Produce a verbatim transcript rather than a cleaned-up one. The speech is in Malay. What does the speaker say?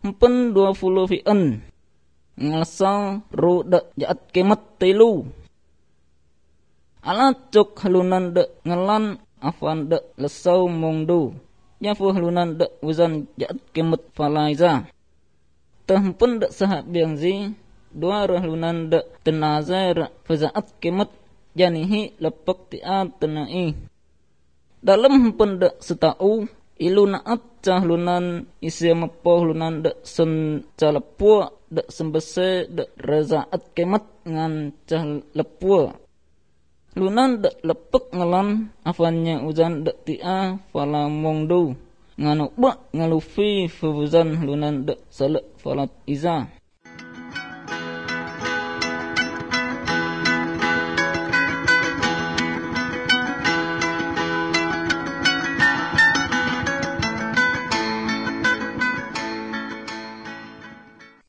empen dua puluh fi'en. Ngasang ru dak jaat kemat telu. Ala cuk halunan dak ngelan afan dak lesau mongdu. Nyafu halunan dak wazan jaat kemat falaiza. Tempen dak sahat biangzi dua halunan dak tenazar fazaat kemat janihi lepak tiat tenai. Dalam hempen dak setau ilu naat cahlunan isi mepoh lunan dak sen calepua dak sembese dak rezaat kemat ngan cah lepua. Lunan dak lepek ngalan afannya uzan dak tia fala mongdu nganu bak ngalufi fuzan lunan dak salak falat iza.